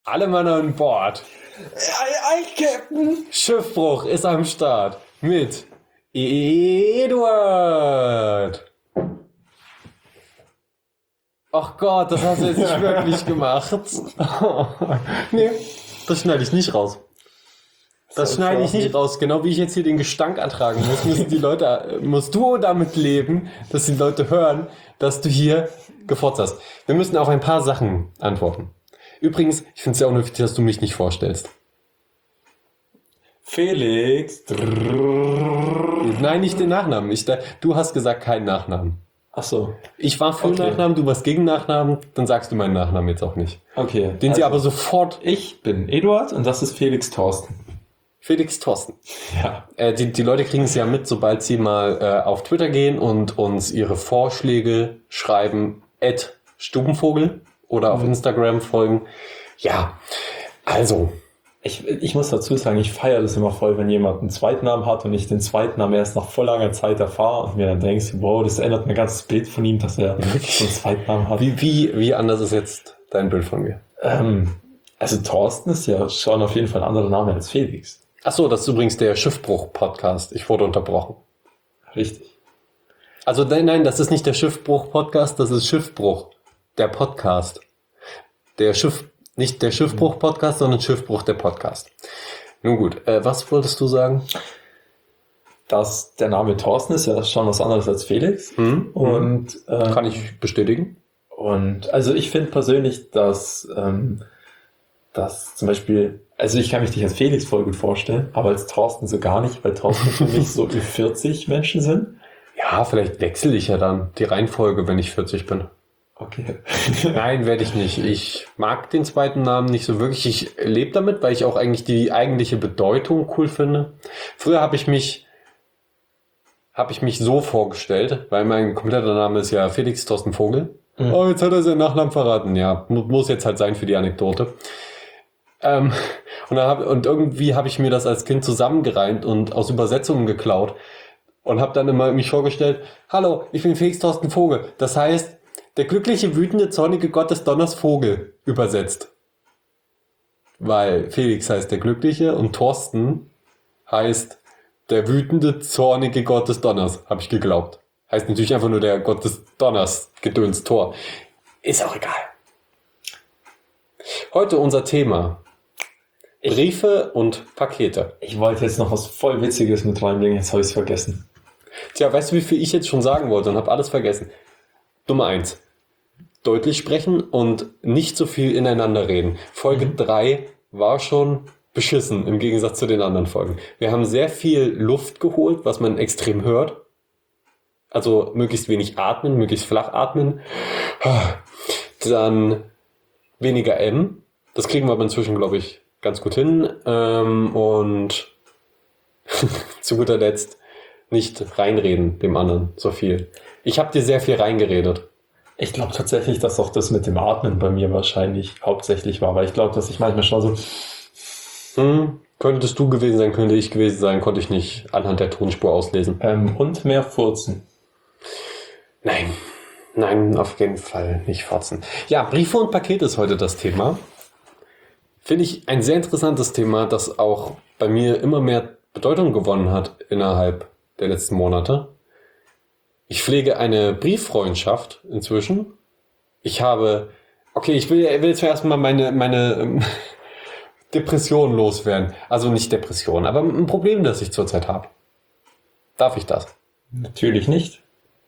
Alle Mann an Bord. Ei, Captain. Schiffbruch ist am Start mit Eduard. Ach Gott, das hast du jetzt nicht wirklich gemacht. Nee, das schneide ich nicht raus. Das schneide ich nicht raus. Genau wie ich jetzt hier den Gestank ertragen muss, musst du damit leben, dass die Leute hören, dass du hier gefotzt hast. Wir müssen auf ein paar Sachen antworten. Übrigens, ich finde es ja auch wichtig, dass du mich nicht vorstellst. Felix. Nein, nicht den Nachnamen. Du hast gesagt keinen Nachnamen. Ach so. Ich war für Nachnamen, du warst gegen Nachnamen, dann sagst du meinen Nachnamen jetzt auch nicht. Okay. Den sie aber sofort... Ich bin Eduard und das ist Felix Thorsten. Felix Thorsten. Ja. Die Leute kriegen es ja mit, sobald sie mal auf Twitter gehen und uns ihre Vorschläge schreiben, @Stubenvogel oder auf Instagram folgen. Ja, also... Ich muss dazu sagen, ich feiere das immer voll, wenn jemand einen Zweitnamen hat und ich den Zweitnamen erst nach voll langer Zeit erfahre und mir dann denkst, wow, das ändert mein ganzes Bild von ihm, dass er so einen Zweitnamen hat. Wie anders ist jetzt dein Bild von mir? Also Thorsten ist ja schon auf jeden Fall ein anderer Name als Felix. Ach so, das ist übrigens der Schiffbruch-Podcast. Ich wurde unterbrochen. Richtig. Also nein, das ist nicht der Schiffbruch-Podcast, das ist Schiffbruch, der Podcast. Nicht der Schiffbruch-Podcast, sondern Schiffbruch, der Podcast. Nun gut, was wolltest du sagen? Dass der Name Thorsten ist ja schon was anderes als Felix. Und kann ich bestätigen. Und also ich finde persönlich, dass zum Beispiel, also ich kann mich nicht als Felix voll gut vorstellen, aber als Thorsten so gar nicht, weil Thorsten für mich so über 40 Menschen sind. Ja, vielleicht wechsle ich ja dann die Reihenfolge, wenn ich 40 bin. Okay. Nein, werde ich nicht. Ich mag den zweiten Namen nicht so wirklich. Ich lebe damit, weil ich auch eigentlich die eigentliche Bedeutung cool finde. Früher habe ich mich so vorgestellt, weil mein kompletter Name ist ja Felix Thorsten Vogel. Oh, jetzt hat er seinen Nachnamen verraten. Ja, muss jetzt halt sein für die Anekdote. Und irgendwie habe ich mir das als Kind zusammengereimt und aus Übersetzungen geklaut und habe dann immer mich vorgestellt, hallo, ich bin Felix Thorsten Vogel. Das heißt, der glückliche, wütende, zornige Gott des Donners Vogel übersetzt. Weil Felix heißt der Glückliche und Thorsten heißt der wütende, zornige Gott des Donners, habe ich geglaubt. Heißt natürlich einfach nur der Gott des Donners, Gedöns, Tor. Ist auch egal. Heute unser Thema. Briefe und Pakete. Ich wollte jetzt noch was voll Witziges mit reinbringen, jetzt habe ich es vergessen. Tja, weißt du, wie viel ich jetzt schon sagen wollte und habe alles vergessen? Nummer 1. Deutlich sprechen und nicht so viel ineinander reden. Folge 3 war schon beschissen im Gegensatz zu den anderen Folgen. Wir haben sehr viel Luft geholt, was man extrem hört. Also möglichst wenig atmen, möglichst flach atmen. Dann weniger M. Das kriegen wir aber inzwischen, glaube ich, ganz gut hin. Und zu guter Letzt nicht reinreden dem anderen so viel. Ich habe dir sehr viel reingeredet. Ich glaube tatsächlich, dass auch das mit dem Atmen bei mir wahrscheinlich hauptsächlich war, weil ich glaube, dass ich manchmal schon so... Könntest du gewesen sein, könnte ich gewesen sein, konnte ich nicht anhand der Tonspur auslesen. Und mehr furzen. Nein, auf jeden Fall nicht furzen. Ja, Briefe und Pakete ist heute das Thema. Finde ich ein sehr interessantes Thema, das auch bei mir immer mehr Bedeutung gewonnen hat innerhalb der letzten Monate. Ich pflege eine Brieffreundschaft inzwischen. Ich will jetzt zuerst mal meine Depression loswerden. Also nicht Depression, aber ein Problem, das ich zurzeit habe. Darf ich das? Natürlich nicht.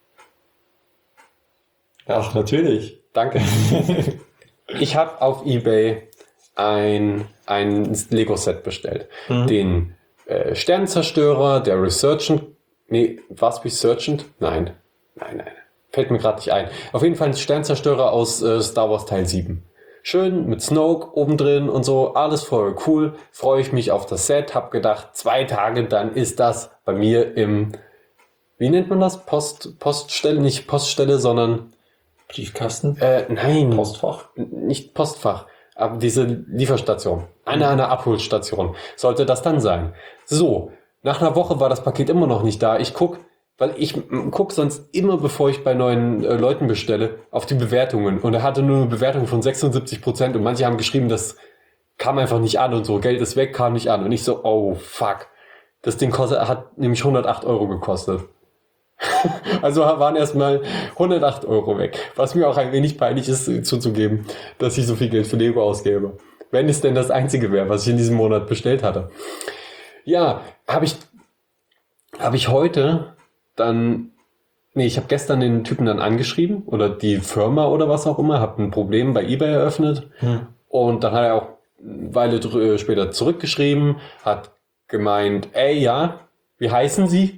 Ach, natürlich. Danke. Ich habe auf eBay ein Lego-Set bestellt. Den Sternenzerstörer, der Resurgent. Nee, was Resurgent? Nein. Fällt mir gerade nicht ein. Auf jeden Fall ein Sternenzerstörer aus Star Wars Teil 7. Schön mit Snoke oben drin und so. Alles voll cool. Freue ich mich auf das Set. Hab gedacht, 2 Tage, dann ist das bei mir im... Wie nennt man das? Poststelle? Nicht Poststelle, sondern... Briefkasten? Nein. Postfach? Nicht Postfach. Aber diese Lieferstation. Eine Abholstation. Sollte das dann sein. So. Nach einer Woche war das Paket immer noch nicht da. Weil ich gucke sonst immer, bevor ich bei neuen Leuten bestelle, auf die Bewertungen. Und er hatte nur eine Bewertung von 76% und manche haben geschrieben, dass kam einfach nicht an und so, Geld ist weg, kam nicht an. Und ich so, oh fuck. Das Ding hat nämlich 108 Euro gekostet. Also waren erstmal 108 Euro weg. Was mir auch ein wenig peinlich ist, zuzugeben, dass ich so viel Geld für Lego ausgebe. Wenn es denn das einzige wäre, was ich in diesem Monat bestellt hatte. Ja, habe ich heute dann, ich habe gestern den Typen dann angeschrieben oder die Firma oder was auch immer, habe ein Problem bei eBay eröffnet und dann hat er auch eine Weile später zurückgeschrieben, hat gemeint, ja, wie heißen Sie?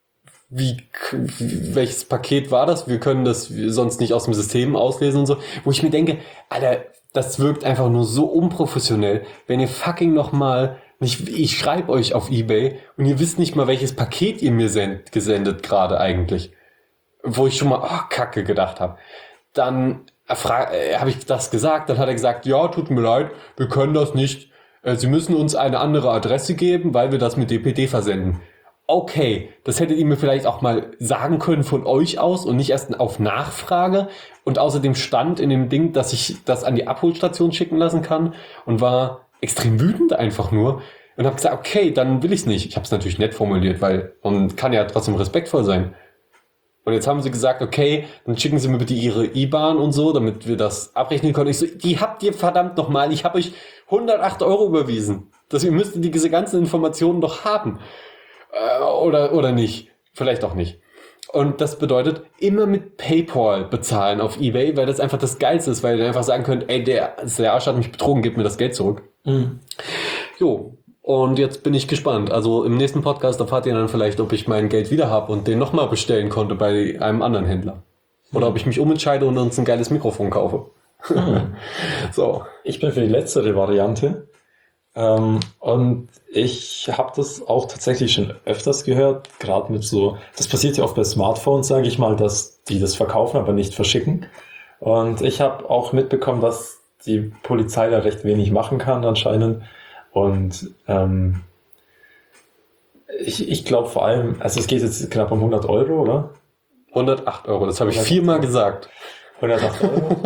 Welches Paket war das? Wir können das sonst nicht aus dem System auslesen und so. Wo ich mir denke, Alter, das wirkt einfach nur so unprofessionell, wenn ihr fucking nochmal, ich schreibe euch auf eBay und ihr wisst nicht mal, welches Paket ihr mir gesendet gerade eigentlich. Wo ich schon mal, Kacke gedacht habe. Dann habe ich das gesagt, dann hat er gesagt, ja, tut mir leid, wir können das nicht. Sie müssen uns eine andere Adresse geben, weil wir das mit DPD versenden. Okay, das hättet ihr mir vielleicht auch mal sagen können von euch aus und nicht erst auf Nachfrage. Und außerdem stand in dem Ding, dass ich das an die Abholstation schicken lassen kann und war extrem wütend einfach nur und habe gesagt, okay, dann will ich es nicht. Ich habe es natürlich nett formuliert, weil man kann ja trotzdem respektvoll sein. Und jetzt haben sie gesagt, okay, dann schicken Sie mir bitte Ihre IBAN und so, damit wir das abrechnen können. Ich so, die habt ihr verdammt nochmal, ich habe euch 108 Euro überwiesen. Ihr müsstet diese ganzen Informationen doch haben. Oder nicht. Vielleicht auch nicht. Und das bedeutet, immer mit PayPal bezahlen auf eBay, weil das einfach das Geilste ist, weil ihr einfach sagen könnt, der Arsch hat mich betrogen, gib mir das Geld zurück. Jo. Und jetzt bin ich gespannt. Also im nächsten Podcast erfahrt ihr dann vielleicht, ob ich mein Geld wieder habe und den nochmal bestellen konnte bei einem anderen Händler. Oder ob ich mich umentscheide und uns ein geiles Mikrofon kaufe. So. Ich bin für die letztere Variante. Und ich habe das auch tatsächlich schon öfters gehört, gerade mit so, das passiert ja oft bei Smartphones, sage ich mal, dass die das verkaufen, aber nicht verschicken. Und ich habe auch mitbekommen, dass die Polizei da recht wenig machen kann anscheinend. Und ich glaube vor allem, also es geht jetzt knapp um 100 Euro, oder? 108 Euro, das habe ich 4-mal gesagt. 108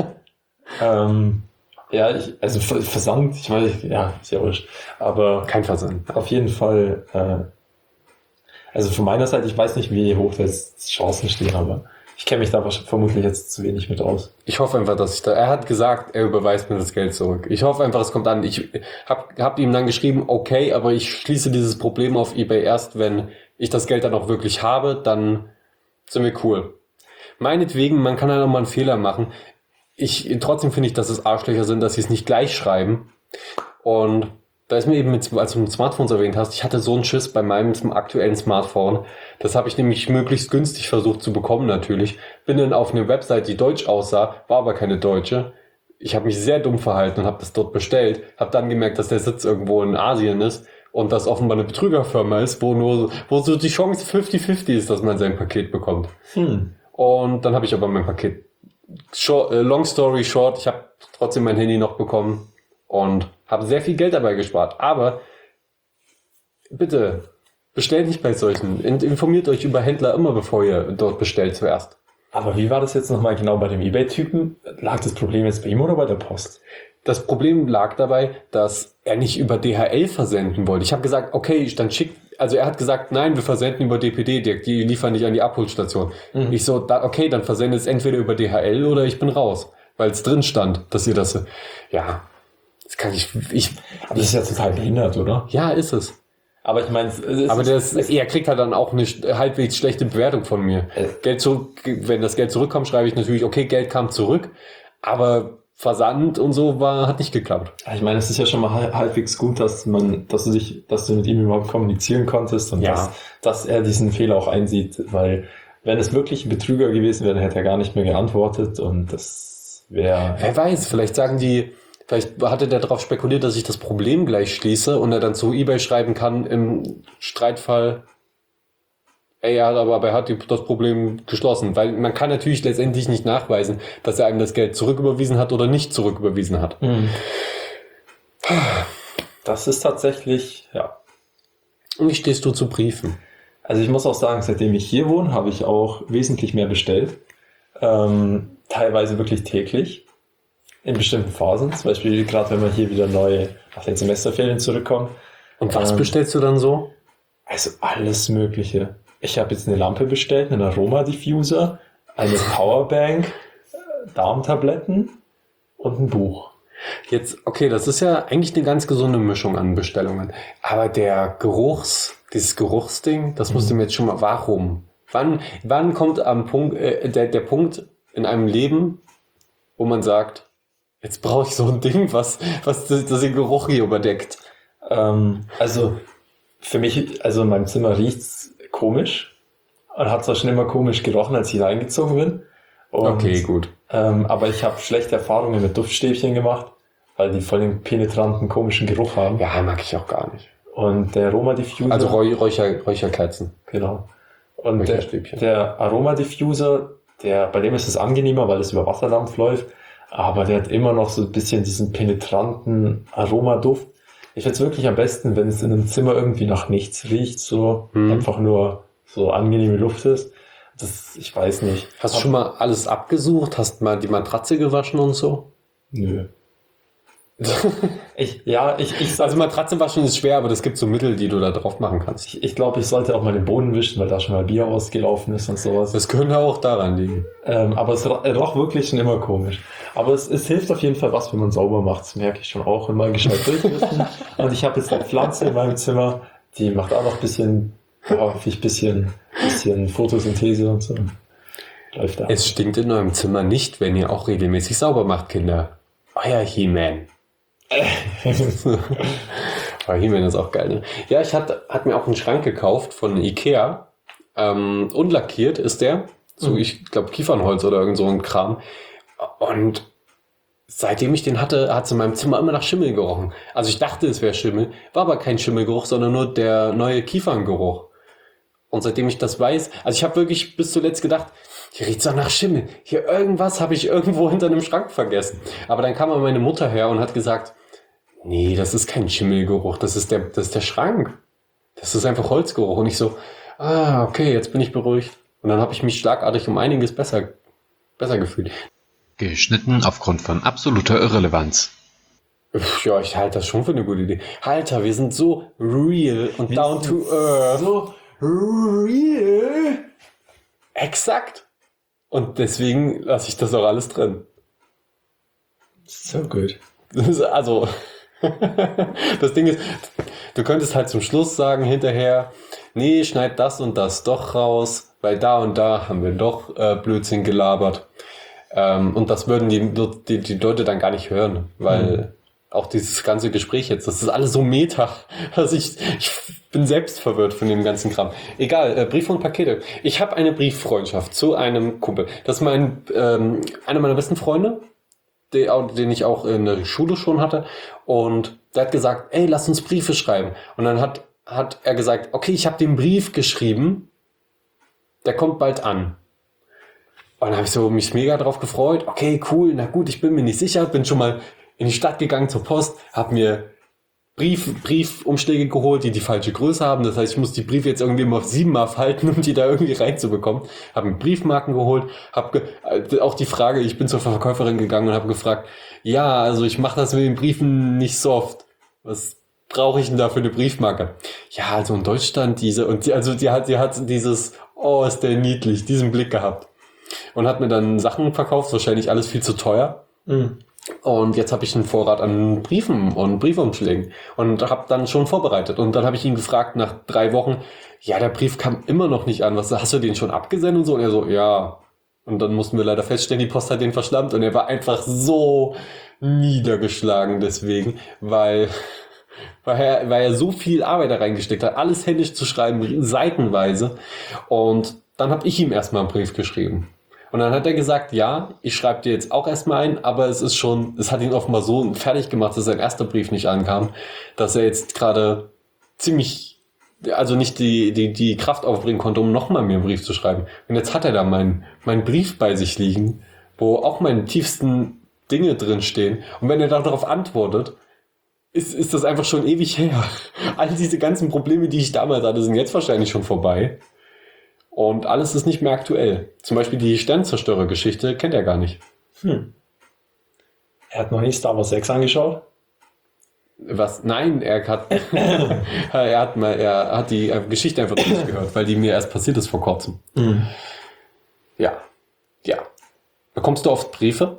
Euro? Ja, also Versand, ich meine, ja, ist ja wurscht. Aber kein Versand. Auf jeden Fall, also von meiner Seite, ich weiß nicht, wie hoch das Chancen stehen, aber ich kenne mich da vermutlich jetzt zu wenig mit aus. Ich hoffe einfach, er hat gesagt, er überweist mir das Geld zurück. Ich hoffe einfach, es kommt an. Ich hab ihm dann geschrieben, okay, aber ich schließe dieses Problem auf eBay erst, wenn ich das Geld dann auch wirklich habe, dann sind wir cool. Meinetwegen, man kann ja noch mal einen Fehler machen. Trotzdem finde ich, dass es Arschlöcher sind, dass sie es nicht gleich schreiben. Und da ist mir eben, als du mit Smartphones erwähnt hast, ich hatte so einen Schiss bei meinem aktuellen Smartphone. Das habe ich nämlich möglichst günstig versucht zu bekommen natürlich. Bin dann auf eine Website, die deutsch aussah, war aber keine deutsche. Ich habe mich sehr dumm verhalten und habe das dort bestellt. Habe dann gemerkt, dass der Sitz irgendwo in Asien ist und das offenbar eine Betrügerfirma ist, wo so die Chance 50-50 ist, dass man sein Paket bekommt. Und dann habe ich aber mein Paket long story short, ich habe trotzdem mein Handy noch bekommen und habe sehr viel Geld dabei gespart. Aber bitte, bestellt nicht bei solchen. Informiert euch über Händler immer, bevor ihr dort bestellt zuerst. Aber wie war das jetzt nochmal genau bei dem eBay-Typen? Lag das Problem jetzt bei ihm oder bei der Post? Das Problem lag dabei, dass er nicht über DHL versenden wollte. Ich habe gesagt, okay, dann also er hat gesagt, nein, wir versenden über DPD, die liefern nicht an die Abholstation. Ich so, okay, dann versendet es entweder über DHL oder ich bin raus. Weil es drin stand, dass ihr das, ja, das kann aber das ist ja total behindert, oder? Ja, ist es. Aber ich meine, er kriegt halt dann auch eine halbwegs schlechte Bewertung von mir. Wenn das Geld zurückkommt, schreibe ich natürlich, okay, Geld kam zurück, aber Versand und so hat nicht geklappt. Ich meine, es ist ja schon mal halbwegs gut, dass du mit ihm überhaupt kommunizieren konntest und dass er diesen Fehler auch einsieht, weil wenn es wirklich ein Betrüger gewesen wäre, dann hätte er gar nicht mehr geantwortet und das wäre... Wer weiß, vielleicht hatte der darauf spekuliert, dass ich das Problem gleich schließe und er dann zu eBay schreiben kann im Streitfall, aber er hat das Problem geschlossen, weil man kann natürlich letztendlich nicht nachweisen, dass er einem das Geld zurücküberwiesen hat oder nicht zurücküberwiesen hat. Das ist tatsächlich, ja. Und wie stehst du zu Briefen? Also ich muss auch sagen, seitdem ich hier wohne, habe ich auch wesentlich mehr bestellt. Teilweise wirklich täglich. In bestimmten Phasen. Zum Beispiel gerade, wenn wir hier wieder neue nach den Semesterferien zurückkomme. Und was bestellst du dann so? Also alles Mögliche. Ich habe jetzt eine Lampe bestellt, einen Aromadiffuser, eine Powerbank, Darmtabletten und ein Buch. Jetzt, okay, das ist ja eigentlich eine ganz gesunde Mischung an Bestellungen. Aber dieses Geruchsding, das musst du mir jetzt schon mal, warum? Wann kommt am Punkt, der Punkt in einem Leben, wo man sagt, jetzt brauche ich so ein Ding, was den Geruch hier überdeckt? Also für mich, also in meinem Zimmer riecht's komisch und hat zwar schon immer komisch gerochen, als ich reingezogen bin. Und, okay, gut. Aber ich habe schlechte Erfahrungen mit Duftstäbchen gemacht, weil die voll den penetranten, komischen Geruch haben. Ja, mag ich auch gar nicht. Und der Aromadiffuser... Also Räucherkerzen. Genau. Und der Aromadiffuser, bei dem ist es angenehmer, weil es über Wasserdampf läuft, aber der hat immer noch so ein bisschen diesen penetranten Aromaduft. Ich finde es wirklich am besten, wenn es in einem Zimmer irgendwie nach nichts riecht, so einfach nur so angenehme Luft ist. Ich weiß nicht. Hast du schon mal alles abgesucht? Hast mal die Matratze gewaschen und so? Nö. Also Matratze waschen ist schwer, aber es gibt so Mittel, die du da drauf machen kannst. Ich glaube, ich sollte auch mal den Boden wischen, weil da schon mal Bier ausgelaufen ist und sowas. Das könnte auch daran liegen. Aber es roch wirklich schon immer komisch. Aber es hilft auf jeden Fall was, wenn man sauber macht. Das merke ich schon auch, immer gescheit durchwischen. Und ich habe jetzt eine Pflanze in meinem Zimmer, die macht auch noch ein bisschen Photosynthese und so. Läuft da. Es stinkt in eurem Zimmer nicht, wenn ihr auch regelmäßig sauber macht, Kinder. Euer He-Man. Aber He-Man ist auch geil, ne? Ja, ich hatte mir auch einen Schrank gekauft von Ikea. Unlackiert ist der. So, ich glaube, Kiefernholz oder irgend so ein Kram. Und seitdem ich den hatte, hat es in meinem Zimmer immer nach Schimmel gerochen. Also ich dachte, es wäre Schimmel. War aber kein Schimmelgeruch, sondern nur der neue Kieferngeruch. Und seitdem ich das weiß, also ich habe wirklich bis zuletzt gedacht, hier riecht's doch nach Schimmel. Hier irgendwas habe ich irgendwo hinter einem Schrank vergessen. Aber dann kam meine Mutter her und hat gesagt, nee, das ist kein Schimmelgeruch, das ist der Schrank. Das ist einfach Holzgeruch. Und ich so, okay, jetzt bin ich beruhigt. Und dann habe ich mich schlagartig um einiges besser gefühlt. Geschnitten aufgrund von absoluter Irrelevanz. Ja, ich halte das schon für eine gute Idee. Alter, wir sind so real und down to earth. So real. Exakt. Und deswegen lasse ich das auch alles drin. So gut. Also, das Ding ist, du könntest halt zum Schluss sagen hinterher, nee, schneid das und das doch raus, weil da und da haben wir doch Blödsinn gelabert. Und das würden die Leute dann gar nicht hören, weil auch dieses ganze Gespräch jetzt, das ist alles so meta. Also ich bin selbst verwirrt von dem ganzen Kram. Egal, Briefe und Pakete. Ich habe eine Brieffreundschaft zu einem Kumpel. Das ist einer meiner besten Freunde, den ich auch in der Schule schon hatte. Und der hat gesagt, ey, lass uns Briefe schreiben. Und dann hat er gesagt, okay, ich habe den Brief geschrieben, der kommt bald an. Und dann habe ich mich mega drauf gefreut. Okay, cool, na gut, ich bin mir nicht sicher. Bin schon mal in die Stadt gegangen zur Post, habe mir Briefumschläge geholt, die falsche Größe haben. Das heißt, ich muss die Briefe jetzt irgendwie immer 7-mal falten, um die da irgendwie reinzubekommen. Habe mir Briefmarken geholt, auch die Frage, ich bin zur Verkäuferin gegangen und habe gefragt, ja, also ich mache das mit den Briefen nicht so oft. Was brauche ich denn da für eine Briefmarke? Ja, also in Deutschland die hat dieses, oh, ist der niedlich, diesen Blick gehabt. Und hat mir dann Sachen verkauft, wahrscheinlich alles viel zu teuer. Und jetzt habe ich einen Vorrat an Briefen und Briefumschlägen und habe dann schon vorbereitet. Und dann habe ich ihn gefragt nach 3 Wochen, ja, der Brief kam immer noch nicht an. Hast du den schon abgesendet und so? Und er so, ja. Und dann mussten wir leider feststellen, die Post hat den verschlammt. Und er war einfach so niedergeschlagen deswegen, weil er so viel Arbeit da reingesteckt hat, alles händisch zu schreiben, seitenweise. Und dann habe ich ihm erstmal einen Brief geschrieben. Und dann hat er gesagt, ja, ich schreibe dir jetzt auch erstmal ein, aber es hat ihn offenbar so fertig gemacht, dass sein erster Brief nicht ankam, dass er jetzt gerade nicht die Kraft aufbringen konnte, um nochmal mir einen Brief zu schreiben. Und jetzt hat er da meinen Brief bei sich liegen, wo auch meine tiefsten Dinge drin stehen. Und wenn er darauf antwortet, ist das einfach schon ewig her. All diese ganzen Probleme, die ich damals hatte, sind jetzt wahrscheinlich schon vorbei. Und alles ist nicht mehr aktuell. Zum Beispiel die Sternzerstörer-Geschichte kennt er gar nicht. Er hat noch nie Star Wars 6 angeschaut? Was? Nein, er hat die Geschichte einfach nicht gehört, weil die mir erst passiert ist vor kurzem. Mhm. Ja. Bekommst du oft Briefe?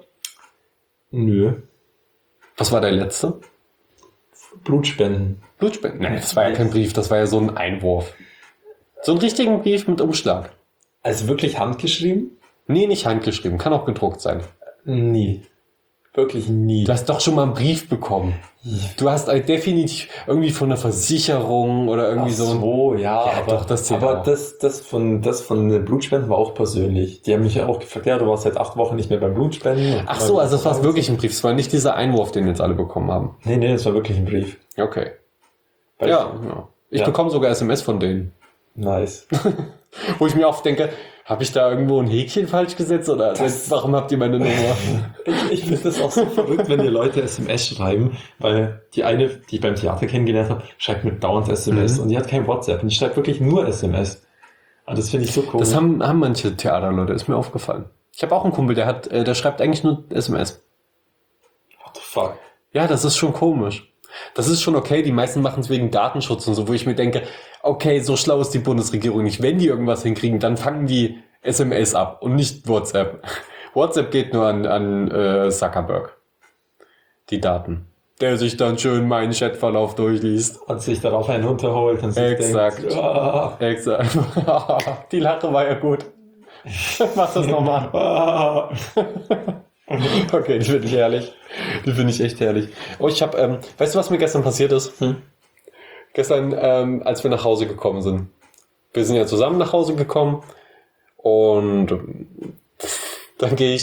Nö. Was war der letzte? Blutspenden. Blutspenden? Nein, das war ja kein Brief, das war ja so ein Einwurf. So einen richtigen Brief mit Umschlag. Also wirklich handgeschrieben? Nee, nicht handgeschrieben, kann auch gedruckt sein. Nie. Wirklich nie. Du hast doch schon mal einen Brief bekommen. Du hast definitiv irgendwie von einer Versicherung oder irgendwie so. Ja, Ja, aber, doch, das zählt aber auch. das von den Blutspenden war auch persönlich. Die haben mich ja auch gefragt, ja, du warst seit 8 Wochen nicht mehr beim Blutspenden. Ach so, also es war wirklich ein Brief, es war nicht dieser Einwurf, den jetzt alle bekommen haben. Nee, das war wirklich ein Brief. Okay. Weil Ja. Ich Ja. bekomme sogar SMS von denen. Nice. Wo ich mir oft denke, habe ich da irgendwo ein Häkchen falsch gesetzt oder warum habt ihr meine Nummer? Ich finde das auch so verrückt, wenn dir Leute SMS schreiben, weil die eine, die ich beim Theater kennengelernt habe, schreibt mir dauernd SMS und die hat kein WhatsApp und die schreibt wirklich nur SMS. Und das finde ich so komisch. Das haben manche Theaterleute, ist mir aufgefallen. Ich habe auch einen Kumpel, der schreibt eigentlich nur SMS. What the fuck? Ja, das ist schon komisch. Das ist schon okay, die meisten machen es wegen Datenschutz und so, wo ich mir denke, okay, so schlau ist die Bundesregierung nicht. Wenn die irgendwas hinkriegen, dann fangen die SMS ab und nicht WhatsApp. WhatsApp geht nur an Zuckerberg. Die Daten. Der sich dann schön meinen Chatverlauf durchliest. Und sich darauf einen runterholt und sich Exakt. denkt, ah, Exakt. Die Lache war ja gut. Mach das nochmal. ah. Okay, die finde ich herrlich. Die finde ich echt herrlich. Oh, weißt du, was mir gestern passiert ist? Gestern, als wir nach Hause gekommen sind. Wir sind ja zusammen nach Hause gekommen und dann gehe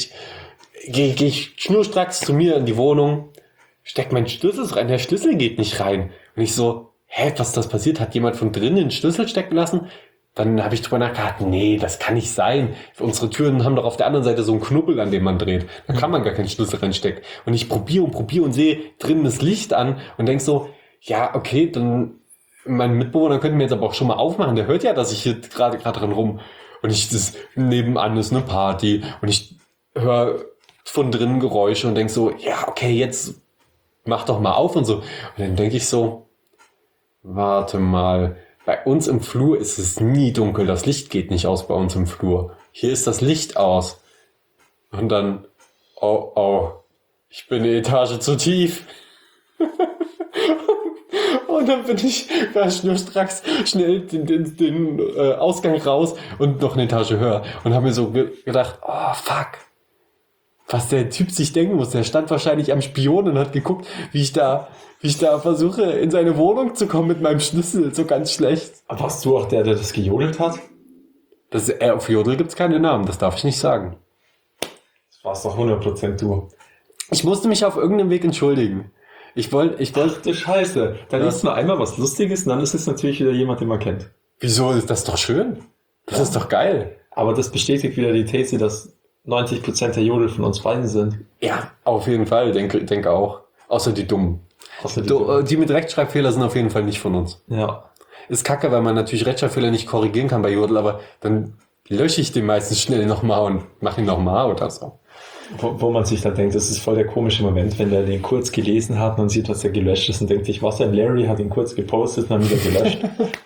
ich schnurstracks zu mir in die Wohnung, steck meinen Schlüssel rein, der Schlüssel geht nicht rein. Und ich so, was ist das passiert? Hat jemand von drinnen den Schlüssel stecken lassen? Dann habe ich drüber nachgedacht, nee, das kann nicht sein. Unsere Türen haben doch auf der anderen Seite so einen Knubbel, an dem man dreht. Da kann man gar keinen Schlüssel reinstecken. Und ich probiere und sehe drinnen das Licht an und denk so, ja, okay, dann mein Mitbewohner könnte mir jetzt aber auch schon mal aufmachen. Der hört ja, dass ich hier gerade dran rum und das nebenan ist eine Party und ich höre von drinnen Geräusche und denk so, ja, okay, jetzt mach doch mal auf und so. Und dann denke ich so, warte mal, bei uns im Flur ist es nie dunkel. Das Licht geht nicht aus bei uns im Flur. Hier ist das Licht aus. Und dann, oh, ich bin eine Etage zu tief. Und dann bin ich schnurstracks schnell den Ausgang raus und noch eine Etage höher. Und habe mir so gedacht, oh, fuck. Was der Typ sich denken muss. Der stand wahrscheinlich am Spion und hat geguckt, wie ich da versuche, in seine Wohnung zu kommen mit meinem Schlüssel. So ganz schlecht. Aber warst du auch der das gejodelt hat? Auf Jodel gibt's keine Namen. Das darf ich nicht sagen. Das warst doch 100% du. Ich musste mich auf irgendeinem Weg entschuldigen. Ich wollte. Ach du Scheiße. Da liest man einmal was Lustiges und dann ist es natürlich wieder jemand, den man kennt. Wieso? Ist das doch schön? Das ist doch geil. Aber das bestätigt wieder die These, dass 90% der Jodel von uns beiden sind. Ja, auf jeden Fall. Denke auch. Außer die Dummen. Außer Die mit Rechtschreibfehler sind auf jeden Fall nicht von uns. Ja. Ist kacke, weil man natürlich Rechtschreibfehler nicht korrigieren kann bei Jodel, aber dann lösche ich den meistens schnell nochmal und mache ihn nochmal oder so. Wo man sich dann denkt, das ist voll der komische Moment, wenn der den kurz gelesen hat und sieht, was er gelöscht ist und denkt sich, was denn, Larry hat ihn kurz gepostet und dann wieder gelöscht.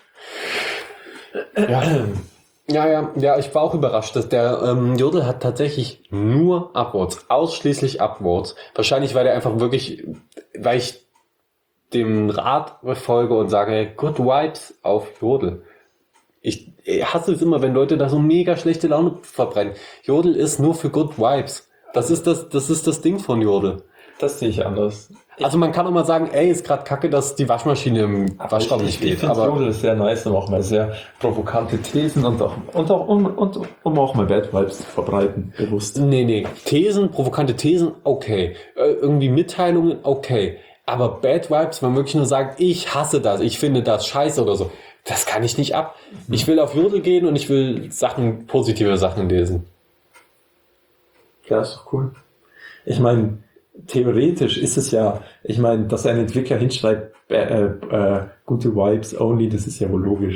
Ja, ich war auch überrascht, dass der Jodel hat tatsächlich nur Upvotes, ausschließlich Upvotes. Wahrscheinlich, weil ich dem Rat befolge und sage, Good Vibes auf Jodel. Ich hasse es immer, wenn Leute da so mega schlechte Laune verbreiten. Jodel ist nur für Good Vibes. Das ist das Ding von Jodel. Das sehe ich anders. Also man kann auch mal sagen, ist gerade kacke, dass die Waschmaschine im Waschraum nicht Ich geht. finde Aber Jodel ist sehr nice, um auch mal sehr provokante Thesen und um auch mal Bad Vibes zu verbreiten, bewusst. nee. Provokante Thesen, okay. Irgendwie Mitteilungen, okay. Aber Bad Vibes, wenn man wirklich nur sagt, ich hasse das, ich finde das scheiße oder so, das kann ich nicht ab. Ich will auf Jodel gehen und ich will positive Sachen lesen. Ja, ist doch cool. Ich meine, theoretisch ist es ja, dass ein Entwickler hinschreibt, gute Vibes only, das ist ja wohl logisch.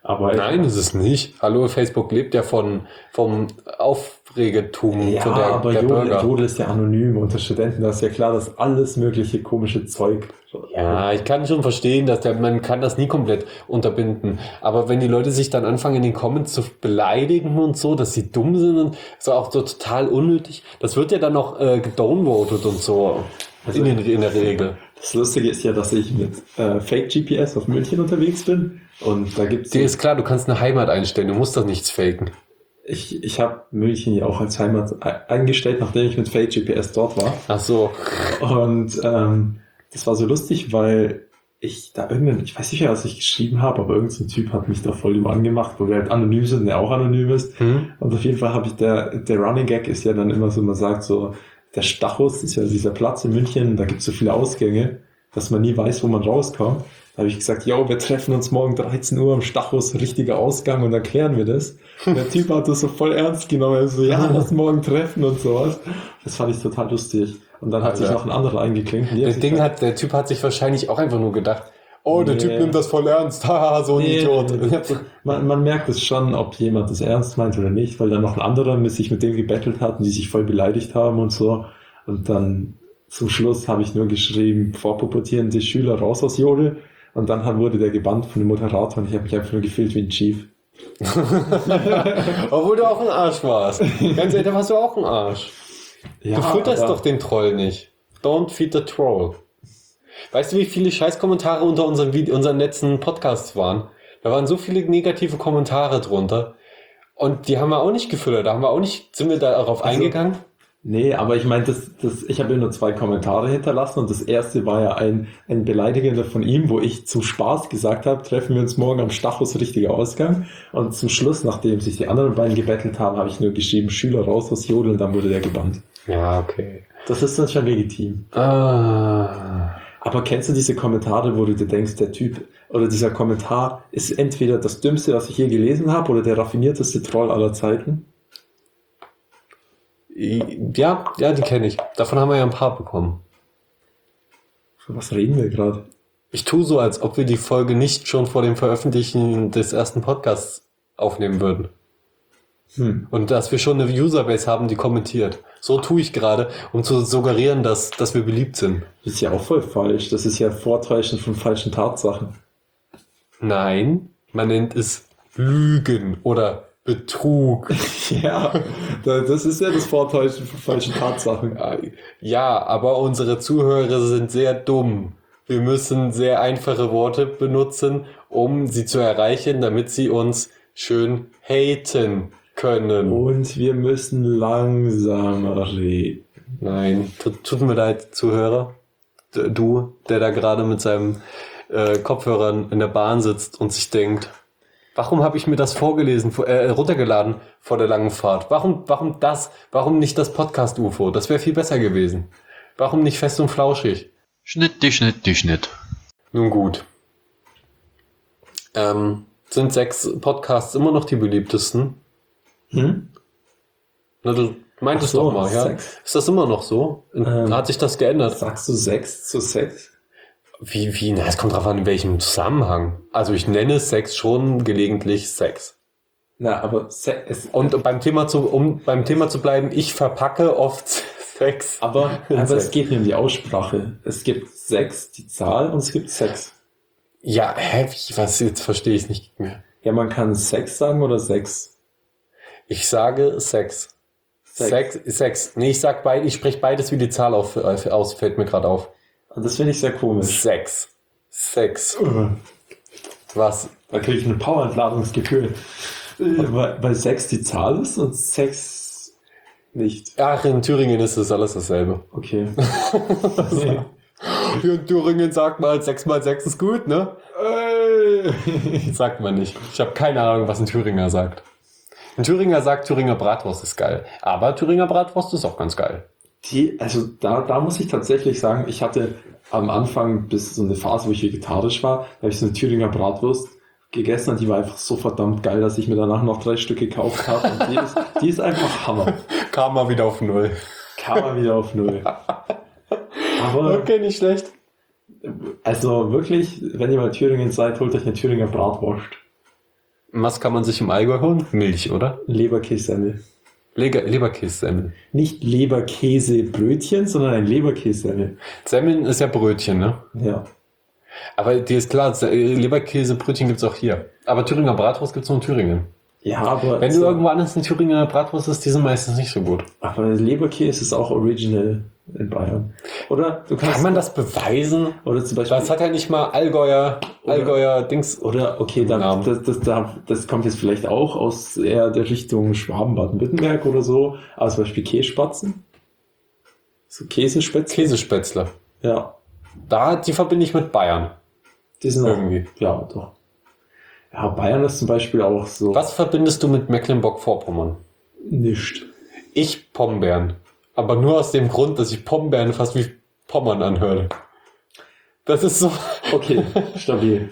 Aber Nein, ist es nicht. Hallo, Facebook lebt ja vom Aufregetum ja, von aber der Bürger. Jodel ist ja anonym. Unter Studenten, da ist ja klar, dass alles mögliche komische Zeug. Ja, ich kann schon verstehen, dass man kann das nie komplett unterbinden. Aber wenn die Leute sich dann anfangen, in den Comments zu beleidigen und so, dass sie dumm sind und so auch so total unnötig, das wird ja dann noch gedownvoted und so Also- in der Regel. Das Lustige ist ja, dass ich mit Fake GPS auf München unterwegs bin. Und da gibt's Dir ist klar, du kannst eine Heimat einstellen, du musst doch nichts faken. ich habe München ja auch als Heimat eingestellt, nachdem ich mit Fake GPS dort war. Ach so. Und das war so lustig, weil ich weiß nicht mehr, was ich geschrieben habe, aber irgendein Typ hat mich da voll über angemacht, wo wir halt anonym sind und der auch anonym ist. Und auf jeden Fall habe ich der Running Gag ist ja dann immer so, man sagt so, der Stachus ist ja dieser Platz in München, da gibt es so viele Ausgänge, dass man nie weiß, wo man rauskommt. Da habe ich gesagt, yo, wir treffen uns morgen 13 Uhr am Stachus, richtiger Ausgang und dann klären wir das. Und der Typ hat das so voll ernst genommen, er so, ja, lass morgen treffen und sowas. Das fand ich total lustig. Und dann hat sich noch ein anderer eingeklinkt. Und die haben sich Der Typ hat sich wahrscheinlich auch einfach nur gedacht, oh, der Nee. Typ nimmt das voll ernst, haha, so ein Idiot. Man merkt es schon, ob jemand das ernst meint oder nicht, weil dann noch ein anderer sich mit dem gebettelt hat und die sich voll beleidigt haben und so. Und dann zum Schluss habe ich nur geschrieben, vorpubertierende Schüler raus aus Jodel. Und dann wurde der gebannt von dem Moderator und ich habe mich einfach nur gefühlt wie ein Chief. Obwohl du auch ein Arsch warst. Ganz ehrlich, da warst du auch ein Arsch. Ja, Du fütterst aber- doch den Troll nicht. Don't feed the troll. Weißt du, wie viele Scheißkommentare unter unseren letzten Podcasts waren? Da waren so viele negative Kommentare drunter. Und die haben wir auch nicht gefüttert. Sind wir darauf eingegangen? Nee, aber ich meine, ich habe ja nur 2 Kommentare hinterlassen und das erste war ja ein beleidigender von ihm, wo ich zum Spaß gesagt habe, treffen wir uns morgen am Stachus, richtiger Ausgang. Und zum Schluss, nachdem sich die anderen beiden gebettelt haben, habe ich nur geschrieben, Schüler raus aus Jodel und dann wurde der gebannt. Ja, okay. Das ist dann schon legitim. Ah. Aber kennst du diese Kommentare, wo du dir denkst, der Typ oder dieser Kommentar ist entweder das Dümmste, was ich je gelesen habe, oder der raffinierteste Troll aller Zeiten? Ja, die kenne ich. Davon haben wir ja ein paar bekommen. Von was reden wir gerade? Ich tue so, als ob wir die Folge nicht schon vor dem Veröffentlichen des ersten Podcasts aufnehmen würden. Und dass wir schon eine Userbase haben, die kommentiert. So tue ich gerade, um zu suggerieren, dass wir beliebt sind. Das ist ja auch voll falsch. Das ist ja Vortäuschen von falschen Tatsachen. Nein, man nennt es Lügen oder Betrug. Ja, das ist ja das Vortäuschen von falschen Tatsachen. Ja, aber unsere Zuhörer sind sehr dumm. Wir müssen sehr einfache Worte benutzen, um sie zu erreichen, damit sie uns schön haten können. Und wir müssen langsamer reden. Nein, tut mir leid, Zuhörer. Du, der da gerade mit seinem Kopfhörern in der Bahn sitzt und sich denkt, warum habe ich mir das runtergeladen vor der langen Fahrt? Warum das? Warum nicht das Podcast-UFO? Das wäre viel besser gewesen. Warum nicht fest und flauschig? Schnitt, die Schnitt, die Schnitt. Nun gut. Sind 6 Podcasts immer noch die beliebtesten? Na, du meintest Ach so, doch mal, ja. 6. Ist das immer noch so? Hat sich das geändert? Sagst du 6:6? Wie? Na, es kommt drauf an, in welchem Zusammenhang. Also ich nenne Sex schon gelegentlich Sex. Na, aber Und beim Thema zu bleiben, ich verpacke oft Sex. aber Sex. es geht nicht um die Aussprache. Es gibt 6, die Zahl, und es gibt Sex. Ja, was? Jetzt verstehe ich es nicht mehr. Ja, man kann Sex sagen oder Sex. Ich sage Sex. Sex. Nee, ich spreche beides wie die Zahl aus, fällt mir gerade auf. Und das finde ich sehr komisch. Sex. Was? Da kriege ich ein Powerentladungsgefühl. Weil 6 die Zahl ist und Sex nicht. Ach, in Thüringen ist das alles dasselbe. Okay. Hier in Thüringen sagt man, 6 mal 6 ist gut, ne? Sagt man nicht. Ich habe keine Ahnung, was ein Thüringer sagt. Ein Thüringer sagt, Thüringer Bratwurst ist geil. Aber Thüringer Bratwurst ist auch ganz geil. Also da muss ich tatsächlich sagen, ich hatte am Anfang bis so eine Phase, wo ich vegetarisch war, da habe ich so eine Thüringer Bratwurst gegessen und die war einfach so verdammt geil, dass ich mir danach noch 3 Stück gekauft habe. Und die ist einfach Hammer. Kam mal wieder auf 0. Kam mal wieder auf 0. Aber Okay, nicht schlecht. also wirklich, wenn ihr mal in Thüringen seid, holt euch eine Thüringer Bratwurst. Was kann man sich im Allgäu holen? Milch, oder? Leberkässemmel. Leberkässemmel. Nicht Leberkäsebrötchen, sondern ein Leberkässemmel. Semmeln ist ja Brötchen, ne? Ja. Aber dir ist klar, Leberkäsebrötchen gibt's auch hier. Aber Thüringer Bratwurst gibt's nur in Thüringen. Ja, aber... Wenn du irgendwo anders in Thüringer Bratwurst isst, die sind meistens nicht so gut. Aber Leberkäse ist auch original in Bayern. Oder du kannst... Kann man das beweisen? Oder zum Beispiel... Das hat ja nicht mal Allgäuer Dings. Oder, okay, das kommt jetzt vielleicht auch aus eher der Richtung Schwaben, Baden-Württemberg oder so. Aber zum Beispiel Kässpatzen. So Käsespätzle. Käsespätzle. Ja. Die verbinde ich mit Bayern. Die sind Irgendwie. Auch, ja, doch. Ja, Bayern ist zum Beispiel auch so... Was verbindest du mit Mecklenburg-Vorpommern? Nicht. Ich Pombeeren. Aber nur aus dem Grund, dass ich Pombeeren fast wie Pommern anhöre. Das ist so... Okay, stabil.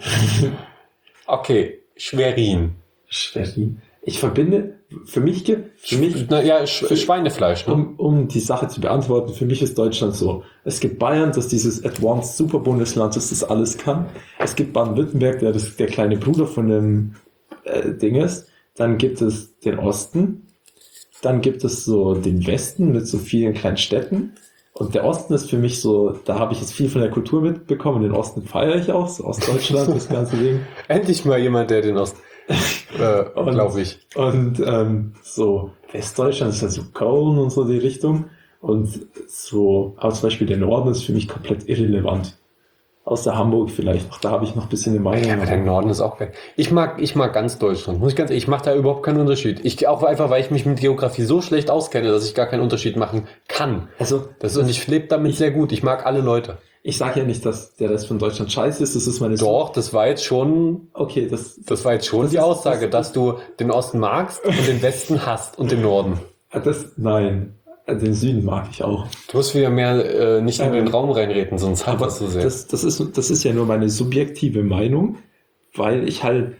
Okay, Schwerin. Schwerin. Ich verbinde, für mich, Schweinefleisch, ne? um die Sache zu beantworten, für mich ist Deutschland so. Es gibt Bayern, das dieses Advanced Super-Bundesland, das alles kann. Es gibt Baden-Württemberg, der kleine Bruder von dem Ding ist. Dann gibt es den Osten. Dann gibt es so den Westen mit so vielen kleinen Städten. Und der Osten ist für mich so, da habe ich jetzt viel von der Kultur mitbekommen. Den Osten feiere ich auch, so Ostdeutschland, das ganze Ding. Endlich mal jemand, der den Osten... glaube ich. Und so Westdeutschland ist halt so Köln und so die Richtung. Und so, aber zum Beispiel der Norden ist für mich komplett irrelevant. Außer Hamburg vielleicht noch, da habe ich noch ein bisschen eine Meinung. Ja, aber der Norden ist auch geil. Ich mag ganz Deutschland. Ich mache da überhaupt keinen Unterschied. Auch einfach, weil ich mich mit Geografie so schlecht auskenne, dass ich gar keinen Unterschied machen kann. Also, und ich lebe damit sehr gut. Ich mag alle Leute. Ich sage ja nicht, dass der Rest von Deutschland scheiße ist. Das ist meine... Doch, das war jetzt schon... Okay, das war jetzt schon die Aussage, dass du den Osten magst und den Westen hasst und den Norden. Nein, den Süden mag ich auch. Du musst wieder mehr nicht in den Raum reinreden, sonst hat das so sehr. Das ist ja nur meine subjektive Meinung, weil ich halt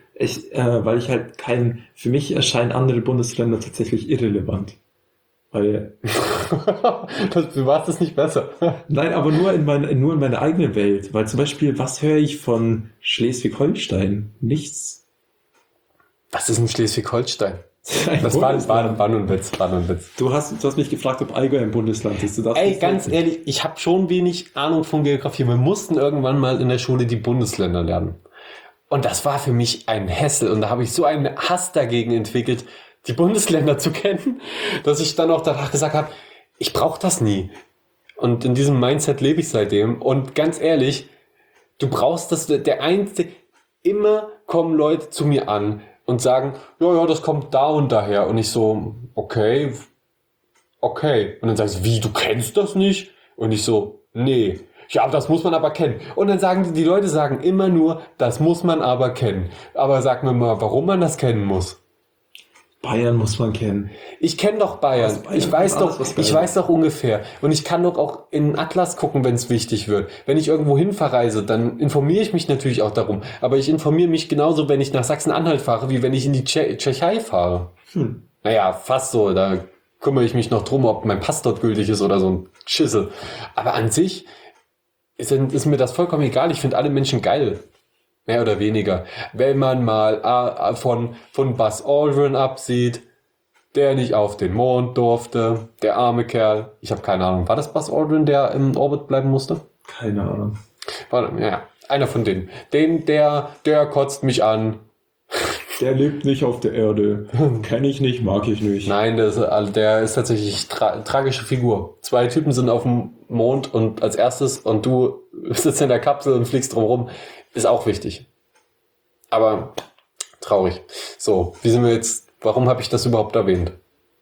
für mich erscheinen andere Bundesländer tatsächlich irrelevant. Weil du warst es nicht besser. Nein, aber nur in meiner eigenen Welt. Weil zum Beispiel, was höre ich von Schleswig-Holstein? Nichts. Was ist in Schleswig-Holstein? Das war nur ein Witz. Du hast mich gefragt, ob Allgäu ein Bundesland ist. Ey, ganz ehrlich, ich habe schon wenig Ahnung von Geografie. Wir mussten irgendwann mal in der Schule die Bundesländer lernen. Und das war für mich ein Hassel. Und da habe ich so einen Hass dagegen entwickelt, die Bundesländer zu kennen, dass ich dann auch danach gesagt habe, ich brauche das nie. Und in diesem Mindset lebe ich seitdem. Und ganz ehrlich, du brauchst das, immer kommen Leute zu mir an und sagen, ja, das kommt da und daher. Und ich so, okay. Und dann sagst du, wie, du kennst das nicht? Und ich so, nee. Ja, das muss man aber kennen. Und dann die Leute sagen immer nur, das muss man aber kennen. Aber sag mir mal, warum man das kennen muss. Bayern muss man kennen. Ich kenne doch Bayern. Ich weiß doch ungefähr. Und ich kann doch auch in den Atlas gucken, wenn es wichtig wird. Wenn ich irgendwo hin verreise, dann informiere ich mich natürlich auch darum. Aber ich informiere mich genauso, wenn ich nach Sachsen-Anhalt fahre, wie wenn ich in die Tschechei fahre. Naja, fast so. Da kümmere ich mich noch drum, ob mein Pass dort gültig ist oder so ein Schissel. Aber an sich ist mir das vollkommen egal. Ich finde alle Menschen geil. Mehr oder weniger. Wenn man mal von Buzz Aldrin absieht, der nicht auf den Mond durfte, der arme Kerl. Ich habe keine Ahnung. War das Buzz Aldrin, der im Orbit bleiben musste? Keine Ahnung. Ja, einer von denen. Der kotzt mich an. Der lebt nicht auf der Erde. Kenn ich nicht, mag ich nicht. Nein, der ist tatsächlich tragische Figur. 2 Typen sind auf dem Mond und als erstes und du sitzt in der Kapsel und fliegst drumherum. Ist auch wichtig. Aber traurig. So, warum habe ich das überhaupt erwähnt?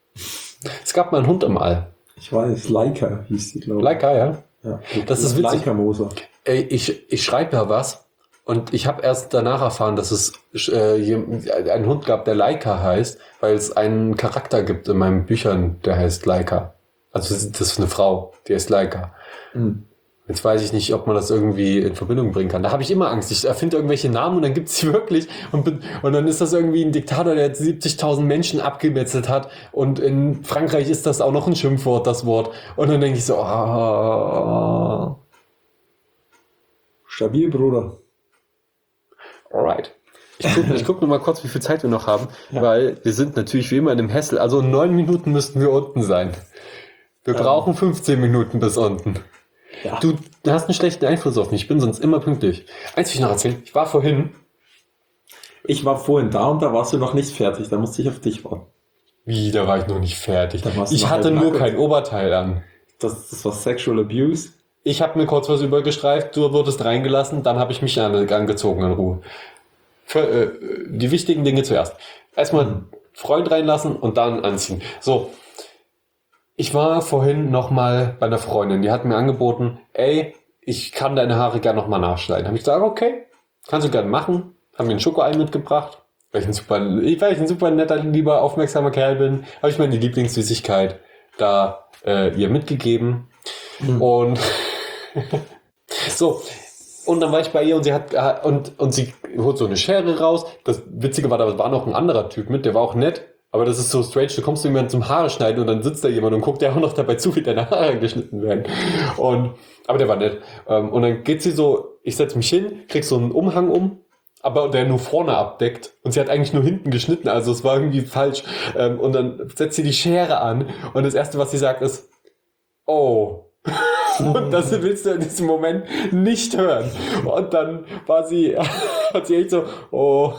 Es gab mal einen Hund im All. Ich weiß, Laika hieß die, glaube ich. Laika, ja? Das ist witzig. Laika Moser. Ich schreibe ja was und ich habe erst danach erfahren, dass es einen Hund gab, der Laika heißt, weil es einen Charakter gibt in meinen Büchern, der heißt Laika. Also das ist eine Frau, die heißt Laika. Mhm. Jetzt weiß ich nicht, ob man das irgendwie in Verbindung bringen kann. Da habe ich immer Angst. Ich erfinde irgendwelche Namen und dann gibt es sie wirklich. Und dann ist das irgendwie ein Diktator, der jetzt 70.000 Menschen abgemetzelt hat. Und in Frankreich ist das auch noch ein Schimpfwort, das Wort. Und dann denke ich so, Stabil, Bruder. Alright. Ich guck nur mal kurz, wie viel Zeit wir noch haben, weil wir sind natürlich wie immer in einem Hessel. Also in 9 Minuten müssten wir unten sein. Wir brauchen 15 Minuten bis unten. Ja. Du hast einen schlechten Einfluss auf mich. Ich bin sonst immer pünktlich. Eins will ich noch erzählen. Ich war vorhin. Ich war vorhin da und da warst du noch nicht fertig. Da musste ich auf dich warten. Wie, da war ich noch nicht fertig. Da warst du Ich noch hatte halb nur nackt. kein Oberteil an. Das war Sexual Abuse. Ich habe mir kurz was übergestreift, du wurdest reingelassen, dann habe ich mich angezogen in Ruhe. Die wichtigen Dinge zuerst. Erstmal Freund reinlassen und dann anziehen. So, ich war vorhin nochmal bei einer Freundin, die hat mir angeboten, ey, ich kann deine Haare gerne nochmal nachschneiden. Habe ich gesagt, okay, kannst du gerne machen. Haben mir ein Schokoei mitgebracht, weil ich ein super netter, lieber, aufmerksamer Kerl bin. Habe ich meine Lieblingssüßigkeit da ihr mitgegeben. Und so, und dann war ich bei ihr und sie hat und sie holt so eine Schere raus. Das Witzige war, da war noch ein anderer Typ mit, der war auch nett, aber das ist so strange, du kommst zu jemandem zum Haare schneiden und dann sitzt da jemand und guckt ja auch noch dabei zu, wie deine Haare geschnitten werden. Aber der war nett. Und dann geht sie so, ich setze mich hin, krieg so einen Umhang um, aber der nur vorne abdeckt und sie hat eigentlich nur hinten geschnitten, also es war irgendwie falsch. Und dann setzt sie die Schere an und das Erste, was sie sagt, ist, oh. Und das willst du in diesem Moment nicht hören. Und dann hat sie echt so, oh.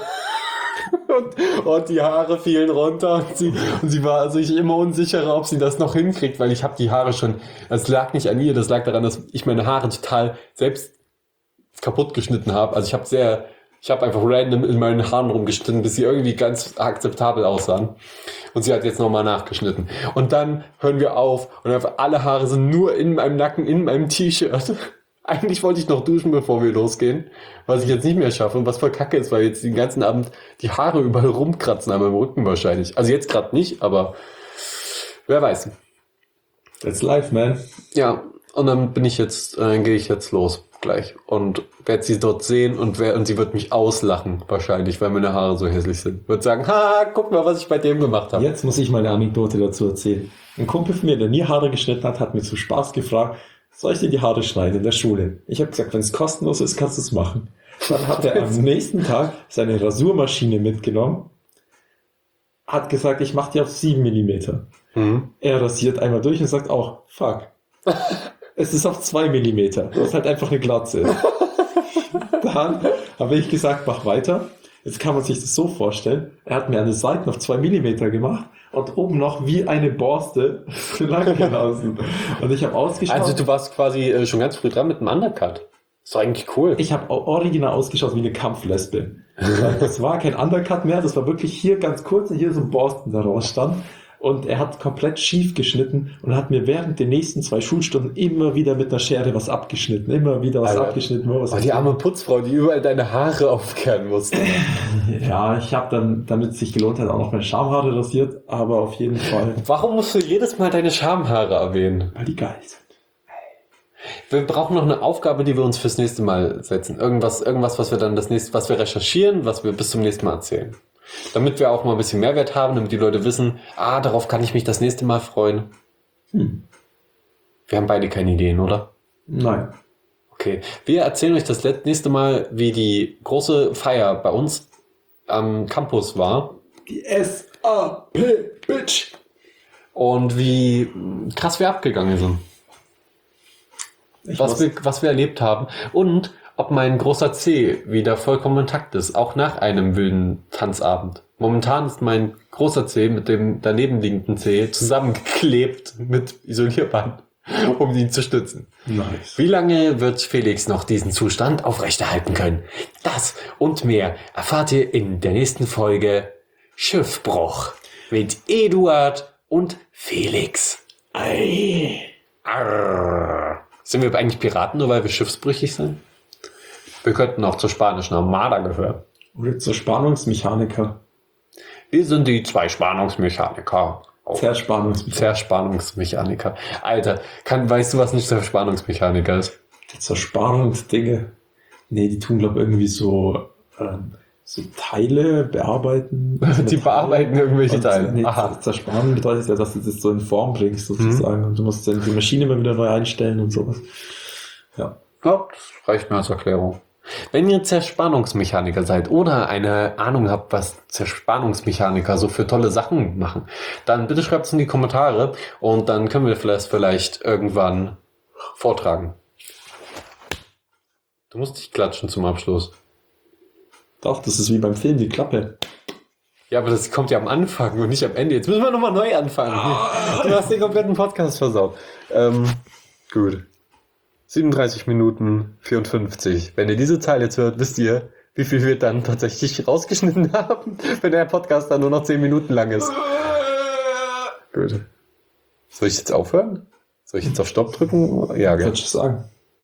Und die Haare fielen runter und sie war sich immer unsicherer, ob sie das noch hinkriegt, weil ich habe die Haare schon, das lag nicht an ihr, das lag daran, dass ich meine Haare total selbst kaputt geschnitten habe. Also ich habe einfach random in meinen Haaren rumgeschnitten, bis sie irgendwie ganz akzeptabel aussahen. Und sie hat jetzt nochmal nachgeschnitten. Und dann hören wir auf und einfach alle Haare sind nur in meinem Nacken, in meinem T-Shirt. Eigentlich wollte ich noch duschen, bevor wir losgehen, was ich jetzt nicht mehr schaffe und was voll kacke ist, weil jetzt den ganzen Abend die Haare überall rumkratzen an meinem Rücken wahrscheinlich. Also jetzt gerade nicht, aber wer weiß. That's life, man. Ja, und dann gehe ich jetzt los gleich und werde sie dort sehen und sie wird mich auslachen wahrscheinlich, weil meine Haare so hässlich sind. Wird sagen, ha, guck mal, was ich bei dem gemacht habe. Jetzt muss ich mal eine Anekdote dazu erzählen. Ein Kumpel von mir, der nie Haare geschnitten hat mir zu Spaß gefragt, soll ich dir die Haare schneiden in der Schule? Ich habe gesagt, wenn es kostenlos ist, kannst du es machen. Dann hat er am nächsten Tag seine Rasurmaschine mitgenommen, hat gesagt, ich mache die auf 7 mm. Er rasiert einmal durch und sagt auch, fuck. Es ist auf 2 mm, was halt einfach eine Glatze ist. Dann habe ich gesagt, mach weiter. Jetzt kann man sich das so vorstellen. Er hat mir an den Seiten auf 2 mm gemacht und oben noch wie eine Borste lang gelassen. Und ich habe ausgeschaut. Also du warst quasi schon ganz früh dran mit dem Undercut. Das war eigentlich cool. Ich habe original ausgeschaut wie eine Kampflesbe. Das war kein Undercut mehr, das war wirklich hier ganz kurz und hier so ein Borsten daraus stand. Und er hat komplett schief geschnitten und hat mir während den nächsten 2 Schulstunden immer wieder mit einer Schere was abgeschnitten. Immer wieder was abgeschnitten. Die arme Putzfrau, die überall deine Haare aufkehren musste. Ja, ich habe dann, damit es sich gelohnt hat, auch noch meine Schamhaare rasiert. Aber auf jeden Fall. Warum musst du jedes Mal deine Schamhaare erwähnen? Weil die geil sind. Wir brauchen noch eine Aufgabe, die wir uns fürs nächste Mal setzen. Irgendwas, was wir dann was wir recherchieren, was wir bis zum nächsten Mal erzählen. Damit wir auch mal ein bisschen Mehrwert haben, damit die Leute wissen, darauf kann ich mich das nächste Mal freuen. Wir haben beide keine Ideen, oder? Nein. Okay. Wir erzählen euch das nächste Mal, wie die große Feier bei uns am Campus war. Die SAP, Bitch! Und wie krass wir abgegangen sind. Was wir erlebt haben. Und ob mein großer C wieder vollkommen intakt ist, auch nach einem wilden Tanzabend. Momentan ist mein großer C mit dem danebenliegenden C zusammengeklebt mit Isolierband, um ihn zu stützen. Nice. Wie lange wird Felix noch diesen Zustand aufrechterhalten können? Das und mehr erfahrt ihr in der nächsten Folge Schiffbruch mit Eduard und Felix. Ei. Arr. Sind wir eigentlich Piraten, nur weil wir schiffsbrüchig sind? Wir könnten auch zur spanischen Armada gehören. Oder zur Spannungsmechaniker. Wir sind die 2 Spannungsmechaniker. Zerspannungsmechaniker. Alter, weißt du, was nicht Zerspannungsmechaniker ist? Die Zerspannungsdinge. Nee, die tun, glaube ich, irgendwie so Teile bearbeiten. Die bearbeiten irgendwelche Teile. Nee, Aha. Zerspannen bedeutet ja, dass du das so in Form bringst, sozusagen. Und du musst dann die Maschine immer wieder neu einstellen und sowas. Ja. Ja, das reicht mir als Erklärung. Wenn ihr Zerspannungsmechaniker seid oder eine Ahnung habt, was Zerspannungsmechaniker so für tolle Sachen machen, dann bitte schreibt es in die Kommentare und dann können wir das vielleicht irgendwann vortragen. Du musst nicht klatschen zum Abschluss. Doch, das ist wie beim Film, die Klappe. Ja, aber das kommt ja am Anfang und nicht am Ende. Jetzt müssen wir nochmal neu anfangen. Du hast den kompletten Podcast versaut. Gut. 37 Minuten 54. Wenn ihr diese Zahl jetzt hört, wisst ihr, wie viel wir dann tatsächlich rausgeschnitten haben, wenn der Podcast dann nur noch 10 Minuten lang ist. Gut. Soll ich jetzt aufhören? Soll ich jetzt auf Stopp drücken? Ja, gell? Kannst du sagen.